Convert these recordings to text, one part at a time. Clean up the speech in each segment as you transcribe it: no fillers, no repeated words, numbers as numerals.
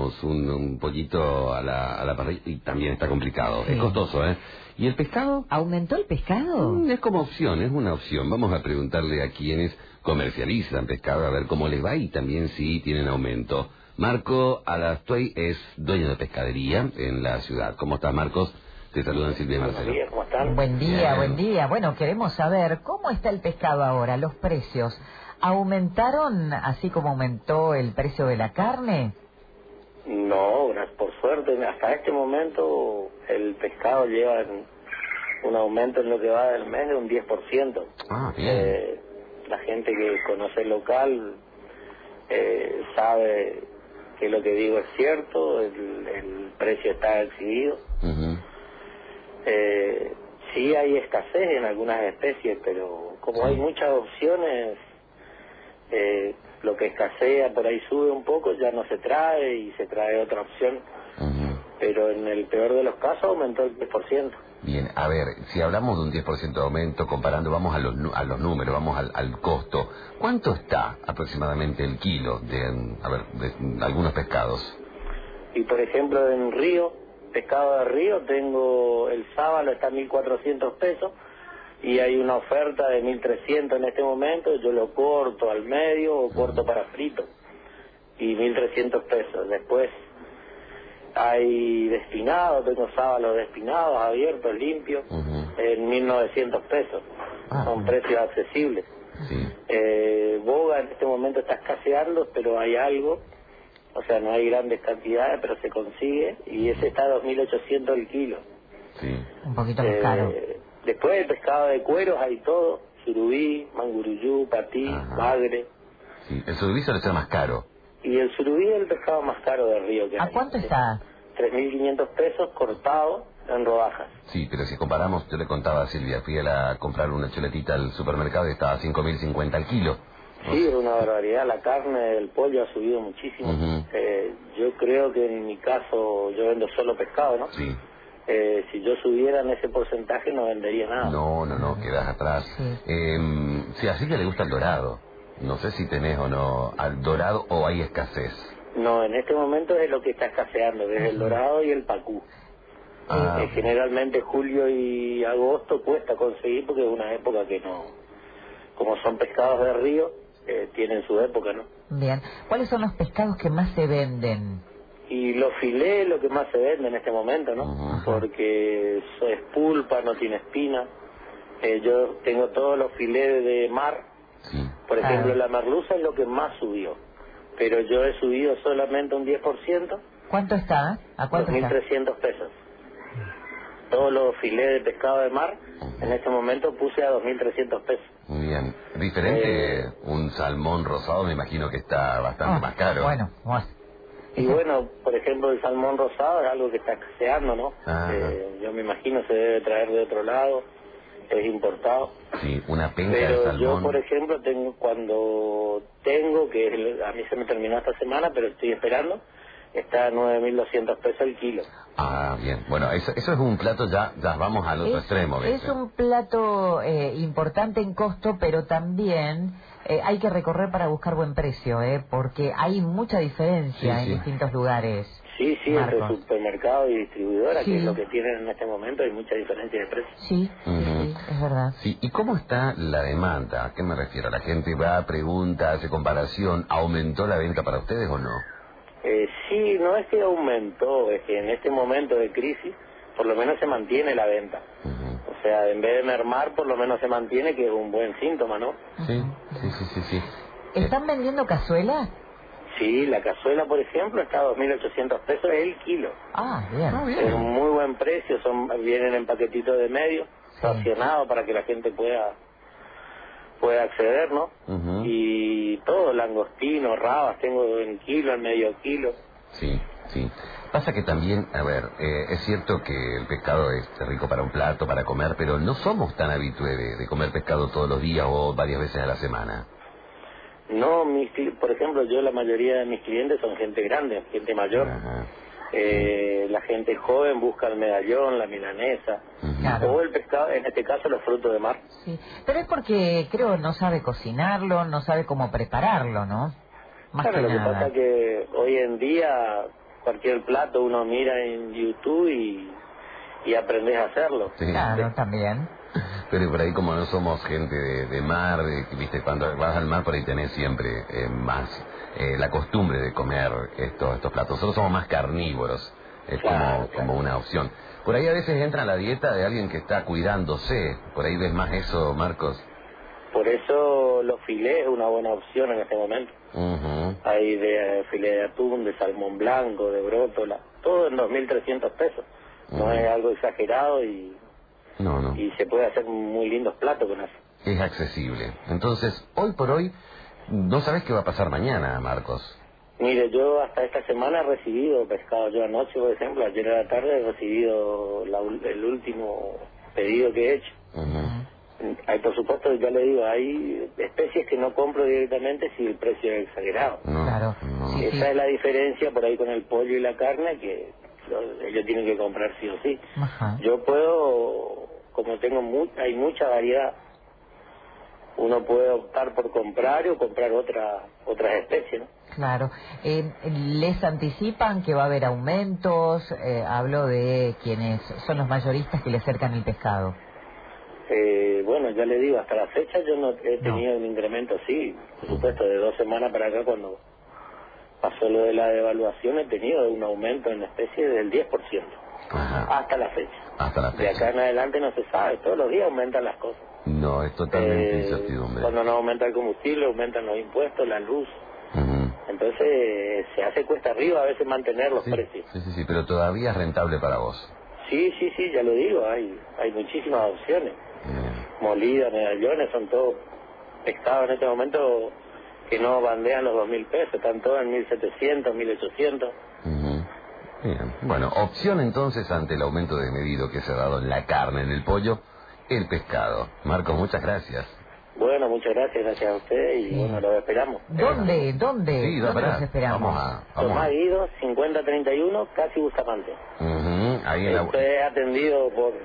digamos, un pollito a la parrilla y también está complicado. Sí. Es costoso, ¿eh? ¿Y el pescado? ¿Aumentó el pescado? Es como opción, es una opción. Vamos a preguntarle a quienes comercializan pescado a ver cómo les va y también si tienen aumento. Marco Alastuey es dueño de pescadería en la ciudad. ¿Cómo estás, Marcos? Te saludan Silvia y Marcelo. Buenos días, ¿cómo están? Buen día, Bien. buen día. Bueno, queremos saber cómo está el pescado ahora, los precios. ¿Aumentaron así como aumentó el precio de la carne? No, por suerte, hasta este momento el pescado lleva un aumento en lo que va del mes de un 10%. Ah, bien. La gente que conoce el local sabe que lo que digo es cierto, el precio está exhibido. Sí hay escasez en algunas especies, pero como hay muchas opciones, lo que escasea por ahí sube un poco, ya no se trae y se trae otra opción. Pero en el peor de los casos aumentó el 10%. Bien, a ver, si hablamos de un 10% de aumento, comparando, vamos a los números, vamos al costo. ¿Cuánto está aproximadamente el kilo de algunos pescados? Y por ejemplo en Río, pescado de Río, tengo el sábalo está a 1.400 pesos y hay una oferta de 1.300 en este momento. Yo lo corto al medio o corto para frito y 1.300 pesos. Después hay despinados, tengo sábalos despinados, abiertos, limpios, en 1.900 pesos. Son precios accesibles. Boga en este momento está escaseando, pero hay algo, o sea, no hay grandes cantidades, pero se consigue, y ese está a 2.800 el kilo. Un poquito más caro. Después el pescado de cueros hay todo, surubí, manguruyú, patí, bagre. El surubí suele ser más caro. Y el surubí es el pescado más caro del río que hay. ¿A cuánto está? 3.500 pesos cortado en rodajas. Sí, pero si comparamos, yo le contaba a Silvia, fui a comprar una chuletita al supermercado y estaba a 5.050 al kilo. Sí, es una barbaridad. La carne del pollo ha subido muchísimo. Yo creo que en mi caso, yo vendo solo pescado, ¿no? Sí. Si yo subiera en ese porcentaje no vendería nada. No, quedas atrás. Sí, así que le gusta el dorado. No sé si tenés o no al dorado o hay escasez. No, en este momento es lo que está escaseando, es el dorado y el pacú. Generalmente julio y agosto cuesta conseguir porque es una época que no, como son pescados de río, tienen su época, ¿no? Bien. ¿Cuáles son los pescados que más se venden? Y los filés lo que más se vende en este momento, ¿no? Porque eso es pulpa, no tiene espina. Yo tengo todos los filés de mar. Por ejemplo, la merluza es lo que más subió. Pero yo he subido solamente un 10%. ¿Cuánto está? ¿A cuánto está? 2.300 pesos. Todos los filés de pescado de mar, en este momento puse a 2.300 pesos. Muy bien. Diferente, un salmón rosado me imagino que está bastante más caro. Bueno. Y bueno, por ejemplo, el salmón rosado es algo que está escaseando, ¿no? Yo me imagino se debe traer de otro lado, es importado. Sí, una penca de Pero salmón. yo, por ejemplo, que a mí se me terminó esta semana, pero estoy esperando, está a 9.200 pesos el kilo. Bien. Bueno, eso es un plato, ya vamos al otro extremo. ¿Ves? Es un plato importante en costo, pero también hay que recorrer para buscar buen precio, porque hay mucha diferencia en distintos lugares. Sí, Marcos. entre supermercado y distribuidora, que es lo que tienen en este momento, hay mucha diferencia de precio. Sí, es verdad. Sí, ¿y cómo está la demanda? ¿A qué me refiero? ¿La gente va, pregunta, hace comparación? ¿Aumentó la venta para ustedes o no? Sí, no es que aumentó, es que en este momento de crisis por lo menos se mantiene la venta. O sea, en vez de mermar, por lo menos se mantiene, que es un buen síntoma, ¿no? Sí. ¿Están vendiendo cazuelas? Sí, la cazuela, por ejemplo, está a 2.800 pesos el kilo. Bien. Es un muy buen precio, vienen en paquetitos de medio, racionados para que la gente pueda acceder, ¿no? Y todo, langostino, rabas, tengo en kilo, en medio kilo. Sí. Pasa que también, es cierto que el pescado es rico para un plato, para comer, pero no somos tan habitués de comer pescado todos los días o varias veces a la semana. No, por ejemplo, la mayoría de mis clientes son gente grande, gente mayor. La gente joven busca el medallón, la milanesa, o el pescado, en este caso los frutos de mar. Sí, pero es porque creo no sabe cocinarlo, no sabe cómo prepararlo, ¿no? Más Claro, que lo que nada. pasa es que hoy en día cualquier plato uno mira en YouTube y aprendes a hacerlo. Sí. Claro, también. Pero por ahí como no somos gente de mar, viste, cuando vas al mar por ahí tenés siempre más la costumbre de comer estos platos. Nosotros somos más carnívoros, es Claro, como una opción. Por ahí a veces entra en la dieta de alguien que está cuidándose, por ahí ves más eso, Marcos. Por eso los filés es una buena opción en este momento. Hay de filé de atún, de salmón blanco, de brótola, todo en 2.300 pesos. No es algo exagerado y se puede hacer muy lindos platos con eso. Es accesible. Entonces, hoy por hoy, no sabes qué va a pasar mañana, Marcos. Mire, yo hasta esta semana he recibido pescado. Yo anoche, por ejemplo, ayer a la tarde he recibido el último pedido que he hecho. Hay, por supuesto, ya le digo, hay especies que no compro directamente si el precio es exagerado. Claro. Sí, Esa es la diferencia por ahí con el pollo y la carne, que ellos tienen que comprar sí o sí. Yo puedo, como hay mucha variedad, uno puede optar por comprar o comprar otras especies, ¿no? Claro. ¿Les anticipan que va a haber aumentos? Hablo de quienes son los mayoristas que le acercan el pescado. Bueno, ya le digo, hasta la fecha yo no he tenido un incremento así. Por supuesto, de 2 semanas para acá, cuando pasó lo de la devaluación, he tenido un aumento en la especie del 10%. Hasta la fecha. De acá en adelante no se sabe, todos los días aumentan las cosas. No, es totalmente incertidumbre. Cuando no aumenta el combustible, aumentan los impuestos, la luz. Entonces se hace cuesta arriba a veces mantener los precios. Sí, pero todavía es rentable para vos. Sí, ya lo digo, hay muchísimas opciones. Molidas, medallones, son todos pescados en este momento que no bandean los 2.000 pesos, están todos en 1.700, 1.800. Bien. Bueno, opción entonces ante el aumento desmedido que se ha dado en la carne, en el pollo, el pescado. Marcos, muchas gracias. Bueno, muchas gracias a ustedes y bueno, los esperamos. ¿Dónde? Sí, ¿Dónde los esperamos? Tomás Guido, 5031, casi Bustamante. Ahí en Esto es atendido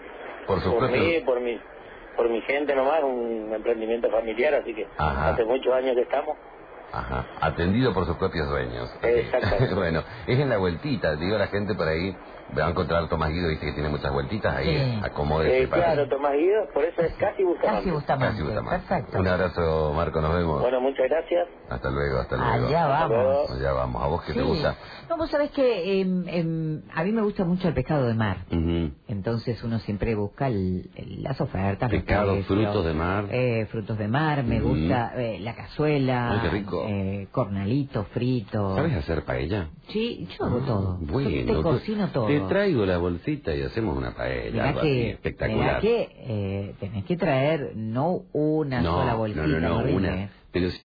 por mi gente nomás, un emprendimiento familiar, así que hace muchos años que estamos. Atendido por sus propios dueños. Exactamente. Bueno, es en la vueltita, digo, la gente por ahí va a encontrar Tomás Guido, viste que tiene muchas vueltitas, ahí acomódese para... Claro, Tomás Guido, por eso es casi Bustamante. Casi Bustamante. Perfecto. Un abrazo, Marco, nos vemos. Bueno, muchas gracias. Hasta luego. Allá vamos. Allá vamos. ¿A vos qué te gusta? No, vos sabés que a mí me gusta mucho el pescado de mar. Entonces uno siempre busca las ofertas. Pescado, frutos de mar. Frutos de mar, me gusta la cazuela. Ay, qué rico. Cornalito, frito. ¿Sabes hacer paella? Sí, yo hago todo. Bueno, te cocino todo. Te traigo la bolsita y hacemos una paella. Algo así, espectacular. Tenés que traer no una sola bolsita. No, una. Pero